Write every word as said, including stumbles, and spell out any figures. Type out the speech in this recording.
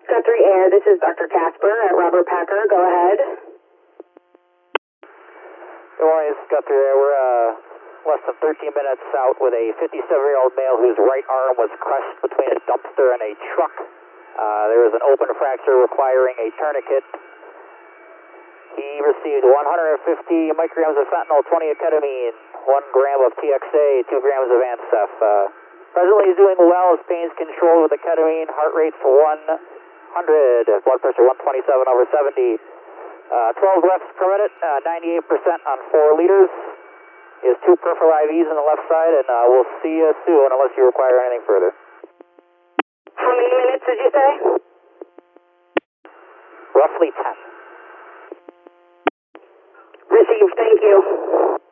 Guthrie Air, this is Doctor Casper at Robert Packer. Go ahead. Good morning, this is Guthrie Air. We're uh, less than thirteen minutes out with a fifty-seven-year-old male whose right arm was crushed between a dumpster and a truck. Uh, there was an open fracture requiring a tourniquet. He received one hundred fifty micrograms of fentanyl, twenty of ketamine, one gram of T X A, two grams of Ancef. Uh, presently he's doing well. His pain's controlled with the ketamine. Heart rate's one hundred. Blood pressure one twenty-seven over seventy. Uh, twelve reps per minute, uh, ninety-eight percent on four liters. He has two peripheral I Vs on the left side, and uh, we'll see you soon unless you require anything further. How many minutes did you say? Roughly ten. Received, thank you.